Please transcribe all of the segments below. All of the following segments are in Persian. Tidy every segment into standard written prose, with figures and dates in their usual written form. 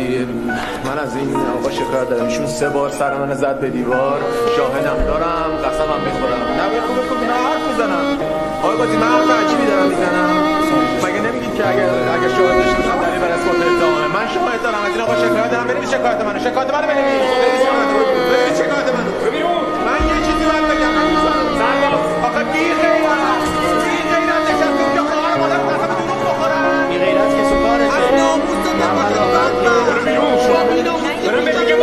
آقایی، من از این آقا شکایت دارم. ایشون 3 بار سر من زد به دیوار، شاهدم دارم، قسمم میخورم. نه بگو من حرف میزنم. آقای قاضی من حرف عجیبی دارم میزنم. مگه نمیگید که اگر شاهد داشته باشم دلیل بر اثبات اتهامه؟ من شاهد دارم، از این آقا شکایت دارم. بنویس شکایت منو بنویس شکایت منو. من یه چیزی باید بگم. آخه بی غیرت نشستی اونجا خواهر مادر قسم دروغ بخورم. بی غیرت که سکارشه. از ناموس برو بیرون دیگه.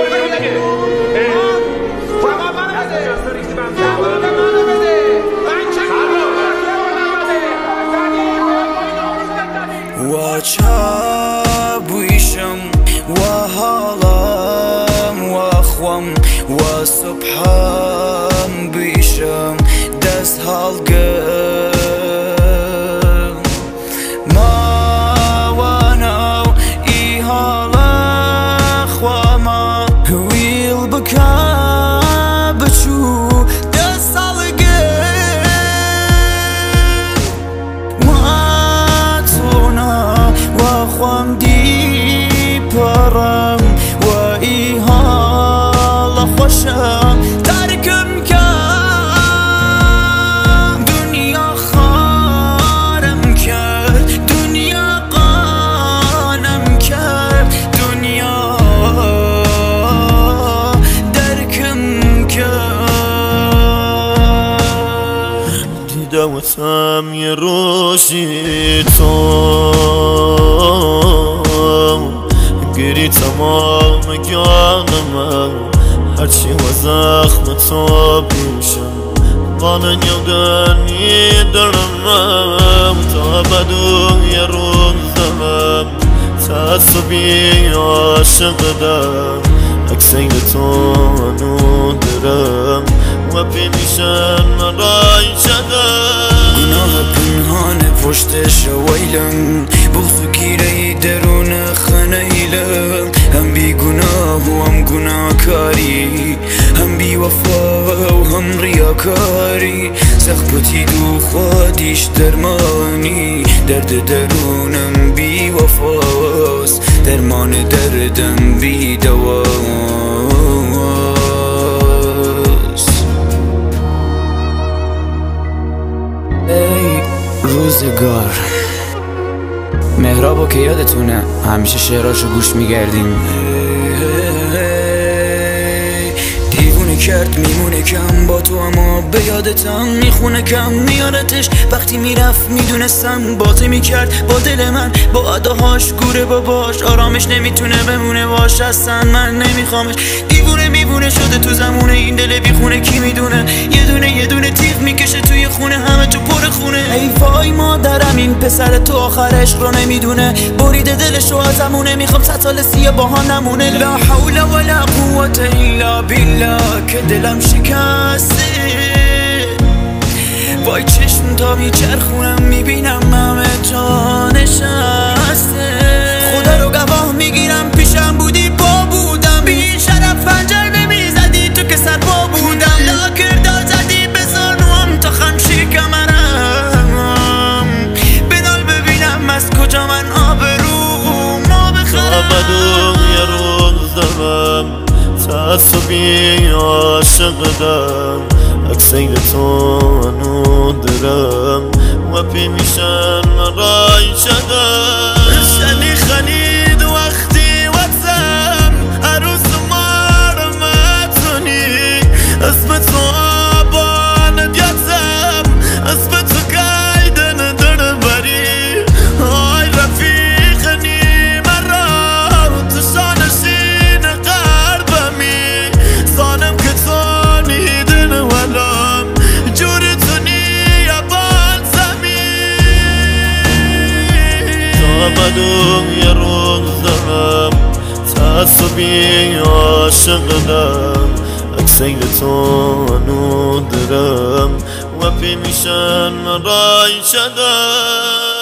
جواب منو بده. وچه بویشم و حالم و خوام و صبحم بیشم دست حالگم ما و نو ای حال خواما ویل بکا بچو دست حالگم خوام دی پرم و ای حال خوشم ترکم کرد دنیا خارم کرد دنیا قانم کرد دنیا درکم کرد دیدمتم یه روزی تو گری تمام جانم هرچی و زخم تو بیشم قانن یودنی درم تا بدو یه روزم تعصبی عاشقدم عکسین تو انو درم و بیمیشن مرای شدم گناه پنهان پشتش ویلم بغض گیره درون خنیلم هم بی گناه و هم گناهکاری هم بی وفا و هم ریاکاری سخبتی دو خودیش درمانی درد درونم بی وفاست درمان دردم بی دواست ای روزگار مهرابو که یادتونه همیشه شعراشو گوش میگردیم دیوونه کرد میمونه کم با تو اما به یادتم میخونه کم میارتش وقتی میرفت میدونستم بازی میکرد با دل من با اداهاش گوره باباش آرامش نمیتونه بمونه باش اصلا من نمیخوامش دیوونه میبونه شده تو زمونه این دل بیخونه کی میدونه یه دونه تیغ میکشه توی خونه همه تو پر خونه ای وای مادرم این پسر تو آخرش رو نمیدونه بریده دلشو ازمونه میخوام 100 سال سیه باها نمونه لا حول ولا قوت الا بالله که دلم شکسته وای چشم تا میچرخونم میبینم همه تا نشسته خدا رو گواه میگیرم پیشم بودی با بودم بی شرف پنجر نمیزدی تو که سر با بودم لاکردار زدی به زانوام تا خم شکمرم بدال ببینم از کجا من آبرو ما بخرم یه روز دارم تعصبی عاشقدم عکسین تو انو درم و بیمیشن مرای شدم شنی خنید وقتی وقتم عروس مارم اتونی اسم تو آبان دیتم اسم تو قیدن در بری آی رفیقنی مرا تو شانشین قلبمی زانم که تو نیدن ولم جوری تو نیا بالزمی تا بدون یه روز دارم تعصبی عاشقدم عکسین تو انو درم و بیمیشن مرای شدم